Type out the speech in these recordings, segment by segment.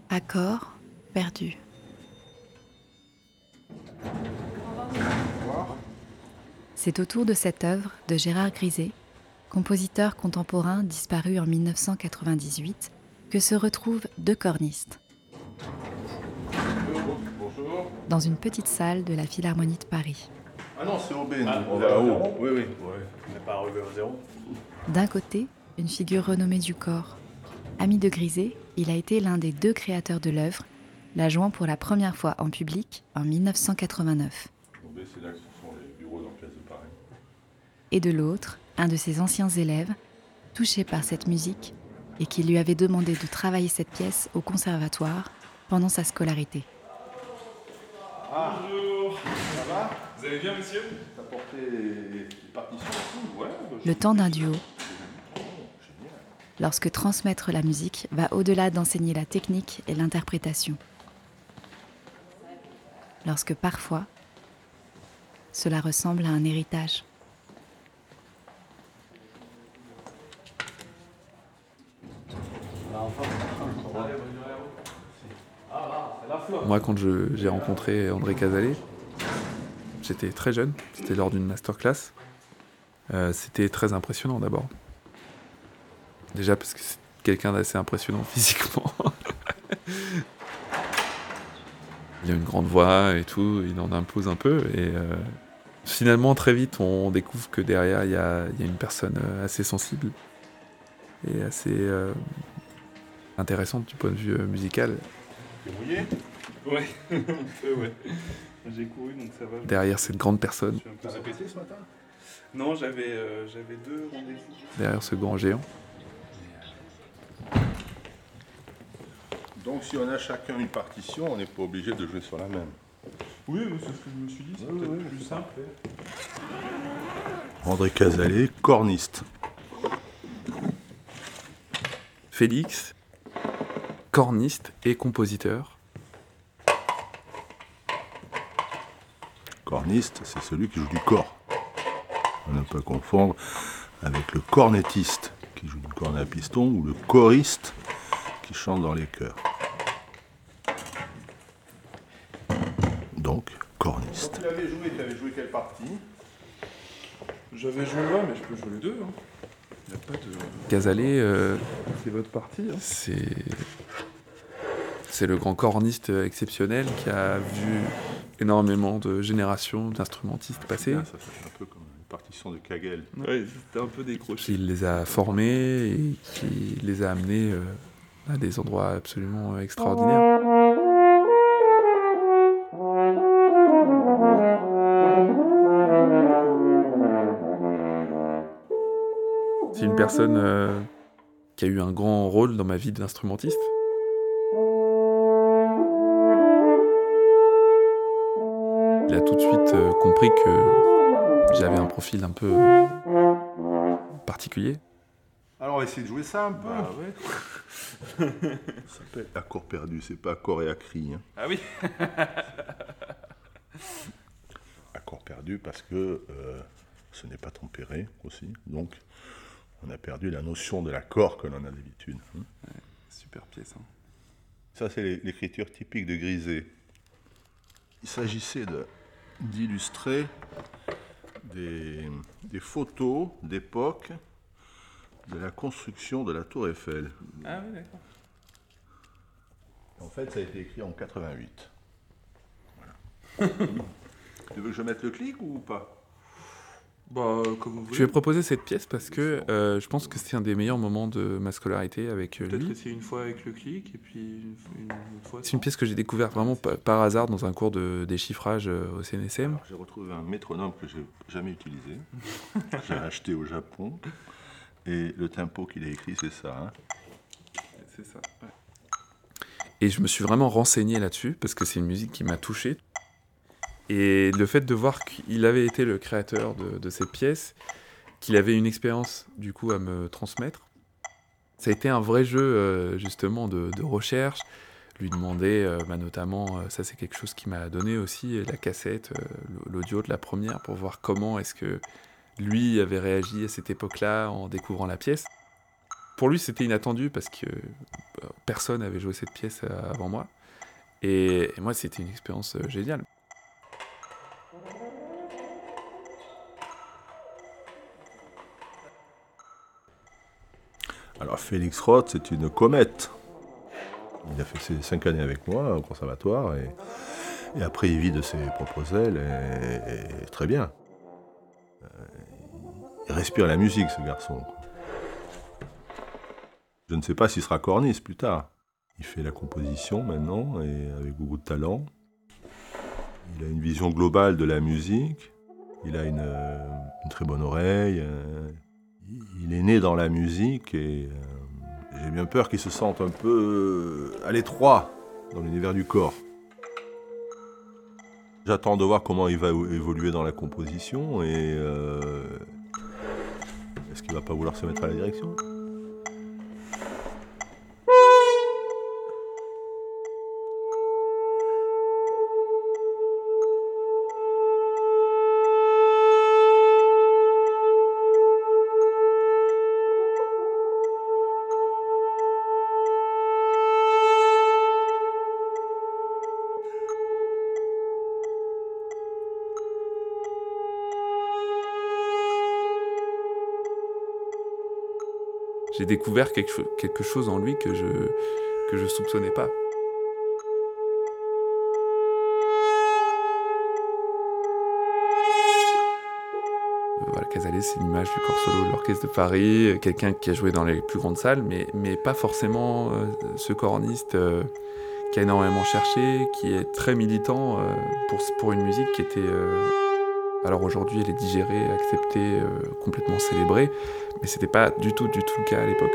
Accord perdu. C'est autour de cette œuvre de Gérard Grisé, compositeur contemporain disparu en 1998, que se retrouvent deux cornistes. Bonjour. Dans une petite salle de la Philharmonie de Paris. Ah non, c'est au B. On va là-haut. Oui. Ouais, on n'est pas arrivé au zéro. D'un côté, une figure renommée du corps. Ami de Grisé, il a été l'un des deux créateurs de l'œuvre, la jouant pour la première fois en public en 1989. Au B, c'est là que ce sont les bureaux dans la place de Paris. Et de l'autre, un de ses anciens élèves, touché par cette musique et qui lui avait demandé de travailler cette pièce au conservatoire pendant sa scolarité. Bonjour. Ça va? Vous allez bien, monsieur? T'as porté les partitions aussi? Ouais. Le temps d'un duo, lorsque transmettre la musique va au-delà d'enseigner la technique et l'interprétation. Lorsque parfois, cela ressemble à un héritage. Moi, quand j'ai rencontré André Cazalet, j'étais très jeune, c'était lors d'une masterclass. C'était très impressionnant d'abord. Déjà parce que c'est quelqu'un d'assez impressionnant physiquement. Il a une grande voix et tout, il en impose un peu. Et finalement, très vite, on découvre que derrière, il y a une personne assez sensible et assez intéressante du point de vue musical. T'es mouillé? Ouais, un peu, ouais. J'ai couru, donc ça va. Derrière cette grande personne, T'as répété ce matin? Non, j'avais 2 rendez-vous. derrière ce grand géant. Donc si on a chacun une partition, on n'est pas obligé de jouer sur la même. Oui, c'est ce que je me suis dit, c'est peut-être plus simple. André Cazalet, corniste. Félix, corniste et compositeur. Corniste, c'est celui qui joue du cor. On ne peut pas confondre avec le cornettiste qui joue du cornet à piston ou le choriste qui chante dans les chœurs. Donc, corniste. Tu avais joué quelle partie? J'avais joué là, mais je peux jouer les deux. Hein. Y a pas de... Cazalet, C'est votre partie. Hein. c'est le grand corniste exceptionnel qui a vu énormément de générations d'instrumentistes passer. Ça fait un peu comme une partition de Kagel. Ouais, c'était un peu décroché. Qui les a formés et qui les a amenés à des endroits absolument extraordinaires. C'est une personne qui a eu un grand rôle dans ma vie d'instrumentiste. Il a tout de suite compris que j'avais un profil un peu particulier. Alors on va essayer de jouer ça un peu. Ah ouais. Ça s'appelle accord perdu, c'est pas accord et acri. Hein. Ah oui. Accord perdu parce que ce n'est pas tempéré aussi, donc on a perdu la notion de l'accord que l'on a d'habitude. Hein. Super pièce. Hein. Ça c'est l'écriture typique de Grisé. Il s'agissait d'illustrer des photos d'époque de la construction de la Tour Eiffel. Ah oui, d'accord. En fait, ça a été écrit en 88. Voilà. Tu veux que je mette le clic ou pas? Bah, comme vous voulez. Je lui ai proposé cette pièce parce que je pense que c'est un des meilleurs moments de ma scolarité avec Peut-être lui. essayer une fois avec le clic et puis une autre fois. C'est une pièce que j'ai découverte vraiment par hasard dans un cours de déchiffrage au CNSM. Alors, j'ai retrouvé un métronome que j'ai jamais utilisé. J'ai acheté au Japon. Et le tempo qu'il a écrit, c'est ça. Hein. C'est ça. Ouais. Et je me suis vraiment renseigné là-dessus parce que c'est une musique qui m'a touché. Et le fait de voir qu'il avait été le créateur de cette pièce, qu'il avait une expérience du coup à me transmettre, ça a été un vrai jeu justement de recherche. Lui demander notamment, ça c'est quelque chose qui m'a donné aussi, la cassette, l'audio de la première, pour voir comment est-ce que lui avait réagi à cette époque-là en découvrant la pièce. Pour lui, c'était inattendu parce que personne n'avait joué cette pièce avant moi. Et moi, c'était une expérience géniale. Alors Félix Roth, c'est une comète. Il a fait ses 5 années avec moi au conservatoire et après il vit de ses propres ailes et très bien. Il respire la musique, ce garçon. Je ne sais pas s'il sera corniste plus tard. Il fait la composition maintenant et avec beaucoup de talent. Il a une vision globale de la musique. Il a une très bonne oreille. Il est né dans la musique et j'ai bien peur qu'il se sente un peu à l'étroit dans l'univers du corps. J'attends de voir comment il va évoluer dans la composition et est-ce qu'il va pas vouloir se mettre à la direction ? J'ai découvert quelque chose en lui que je soupçonnais pas. Voilà, Casale, c'est l'image du corps solo de l'Orchestre de Paris, quelqu'un qui a joué dans les plus grandes salles, mais pas forcément ce corniste qui a énormément cherché, qui est très militant pour une musique qui était... Alors aujourd'hui, elle est digérée, acceptée, complètement célébrée, mais c'était pas du tout le cas à l'époque.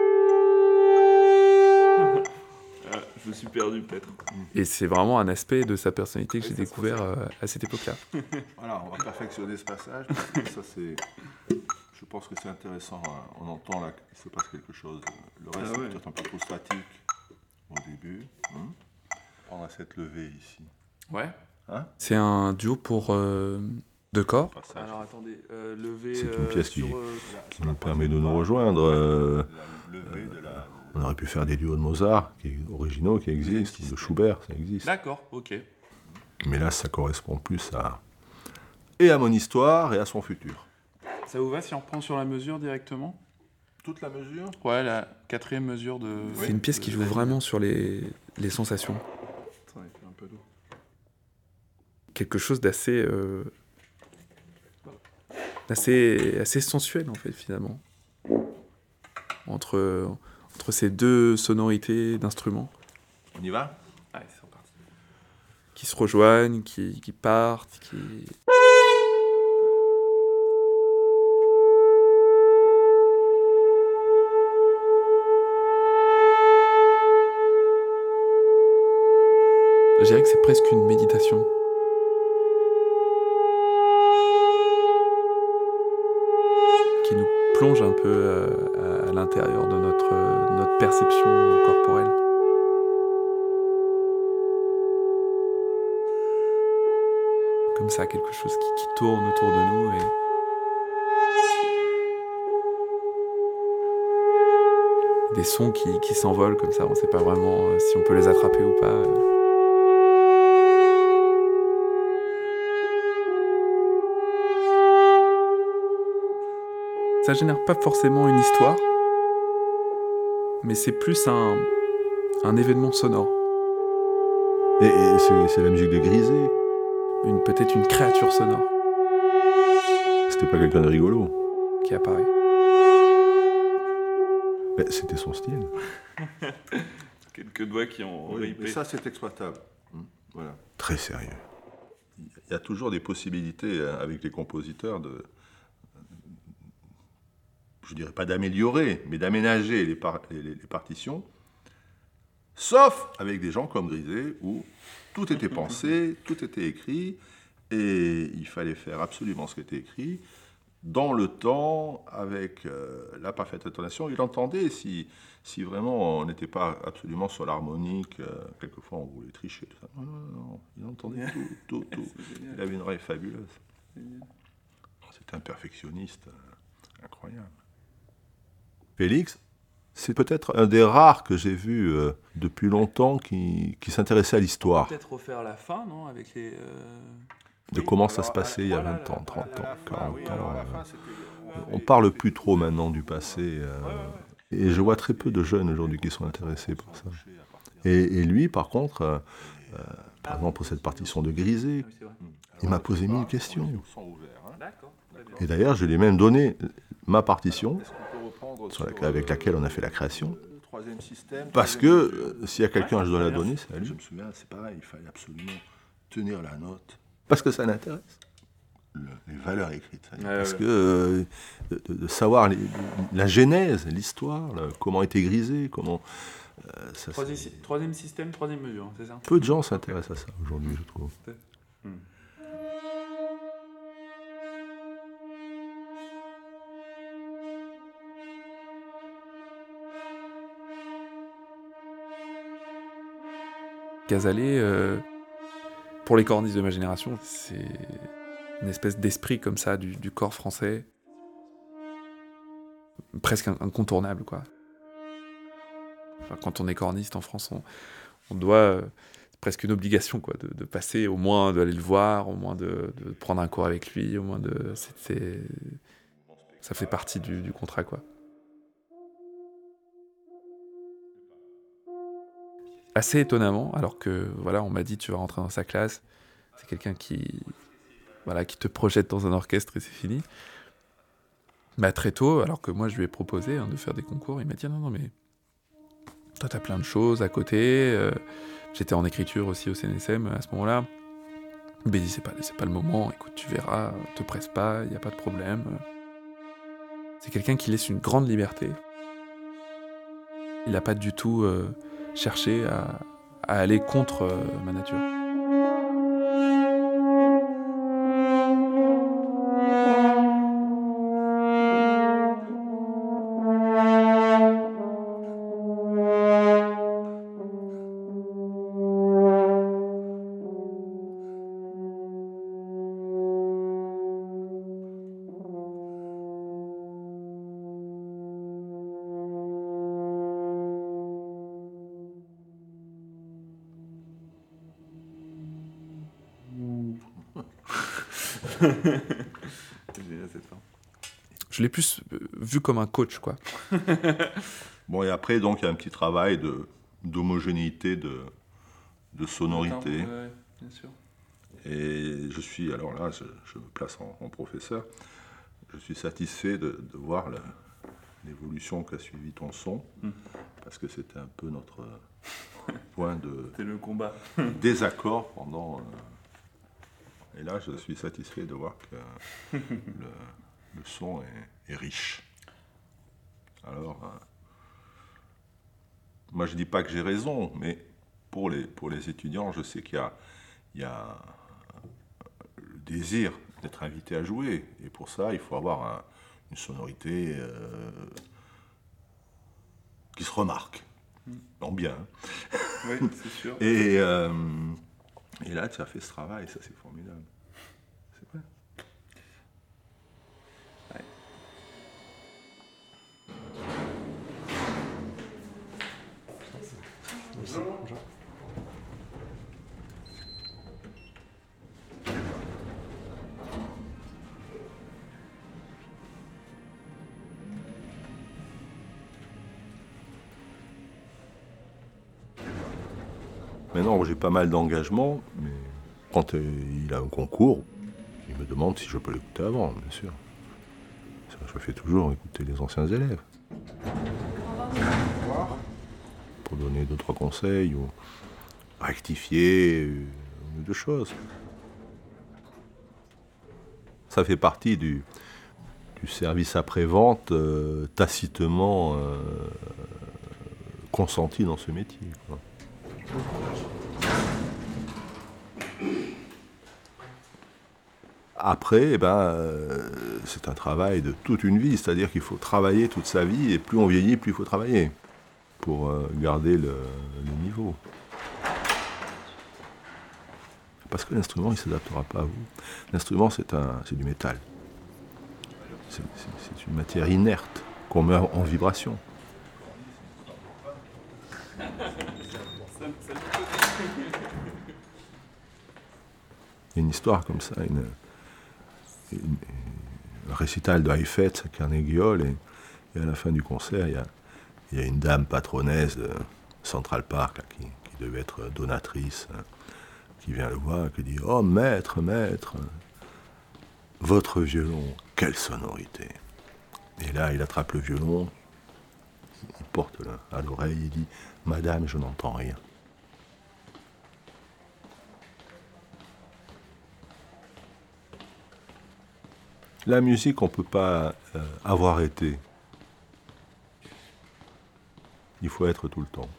Je me suis perdu peut-être. Et c'est vraiment un aspect de sa personnalité que j'ai découvert à cette époque-là. Voilà, on va perfectionner ce passage. Ça, c'est... Je pense que c'est intéressant. On entend là qu'il se passe quelque chose. Le reste, c'est peut-être un peu trop statique au début. On a cette levée ici. Ouais. Hein ? C'est un duo pour deux corps. Alors attendez, lever. C'est une pièce qui nous permet de nous rejoindre. On aurait pu faire des duos de Mozart, originaux, qui existent, ou de Schubert, ça existe. D'accord, ok. Mais là, ça correspond plus et à mon histoire et à son futur. Ça vous va si on reprend sur la mesure directement ? Toute la mesure ? Ouais, la 4e mesure de... C'est une pièce qui joue vraiment sur les sensations. Attends, il fait un peu d'eau. Quelque chose d'assez... assez sensuel, en fait, finalement. Entre ces deux sonorités d'instruments. On y va ? Allez, c'est reparti. Qui se rejoignent, qui partent, qui... Je dirais que c'est presque une méditation. Qui nous plonge un peu à l'intérieur de notre perception corporelle. Comme ça, quelque chose qui tourne autour de nous et des sons qui s'envolent comme ça, on ne sait pas vraiment si on peut les attraper ou pas. Ça génère pas forcément une histoire, mais c'est plus un événement sonore. Et c'est la musique de Grisé. Peut-être une créature sonore C'était pas quelqu'un de rigolo. qui apparaît. Mais c'était son style. Quelques doigts qui ont Oui, ripé. mais ça, c'est exploitable. Voilà. Très sérieux. Il y a toujours des possibilités avec les compositeurs je dirais pas d'améliorer, mais d'aménager les partitions, sauf avec des gens comme Grisé, où tout était pensé, tout était écrit, et il fallait faire absolument ce qui était écrit, dans le temps, avec la parfaite intonation. Il entendait si vraiment on n'était pas absolument sur l'harmonique, quelquefois on voulait tricher, tout ça. Non, il entendait tout. Il avait une oreille fabuleuse. C'était un perfectionniste incroyable. Félix, C'est peut-être un des rares que j'ai vus depuis longtemps qui s'intéressait à l'histoire. Peut-être refaire la fin, non, avec les... De comment ça se passait il y a 20 ans, 30 ans, 40 ans. On parle plus trop maintenant du passé. Et je vois très peu de jeunes aujourd'hui qui sont intéressés par ça. Et lui, par contre, par exemple pour cette partition de Grisé, il m'a posé 1000 questions. Et d'ailleurs, je lui ai même donné ma partition, avec laquelle on a fait la création. Parce que s'il y a quelqu'un, je dois la donner, c'est à lui. Je me souviens, c'est pareil, il fallait absolument tenir la note. Parce que ça l'intéresse. Les valeurs écrites. Parce que de savoir la genèse, l'histoire, comment était Grisé, comment... Troisième système, troisième mesure, c'est ça? Peu de gens s'intéressent à ça aujourd'hui, je trouve. Gazalet, pour les cornistes de ma génération, c'est une espèce d'esprit comme ça du corps français, presque incontournable, quoi. Enfin, quand on est corniste en France, on doit, c'est presque une obligation, quoi, de passer, au moins d'aller le voir, au moins de prendre un cours avec lui, au moins ça fait partie du contrat, quoi. Assez étonnamment, alors que voilà, on m'a dit tu vas rentrer dans sa classe, c'est quelqu'un qui te projette dans un orchestre et c'est fini. Bah, très tôt, alors que moi je lui ai proposé de faire des concours, il m'a dit non mais toi t'as plein de choses à côté. J'étais en écriture aussi au CNSM à ce moment-là. Il m'a dit c'est pas le moment, écoute tu verras, te presse pas, il y a pas de problème. C'est quelqu'un qui laisse une grande liberté. Il n'a pas du tout cherché à aller contre ma nature. Je l'ai plus vu comme un coach, quoi. Bon, et après, donc, il y a un petit travail d'homogénéité, de sonorité. Ouais, bien sûr. Et je suis, alors là, je me place en professeur, je suis satisfait de voir l'évolution qu'a suivi ton son, parce que c'était un peu notre point de C'est le combat. désaccord pendant... Et là, je suis satisfait de voir que le son est riche. Alors, moi je ne dis pas que j'ai raison, mais pour les étudiants, je sais qu'il y a le désir d'être invité à jouer. Et pour ça, il faut avoir une sonorité qui se remarque. En bien. Oui, c'est sûr. Et là, tu as fait ce travail, ça c'est formidable. C'est vrai. Ouais. Bonjour. Maintenant, j'ai pas mal d'engagement, mais quand il a un concours, il me demande si je peux l'écouter avant, bien sûr. Je fais toujours écouter les anciens élèves. Pour donner 2-3 conseils ou rectifier une ou deux choses. Ça fait partie du service après-vente tacitement consenti dans ce métier, quoi. Après, c'est un travail de toute une vie, c'est-à-dire qu'il faut travailler toute sa vie, et plus on vieillit, plus il faut travailler pour garder le niveau. Parce que l'instrument, il ne s'adaptera pas à vous. L'instrument, c'est du métal. C'est une matière inerte qu'on met en vibration. Il y a une histoire comme ça, un récital de Heifetz à Carnegie Hall, et à la fin du concert, il y a une dame patronnesse de Central Park là, qui devait être donatrice, qui vient le voir et qui dit « Oh maître, maître, votre violon, quelle sonorité !» Et là, il attrape le violon, il porte à l'oreille, il dit « Madame, je n'entends rien. » La musique, on ne peut pas avoir été. Il faut être tout le temps.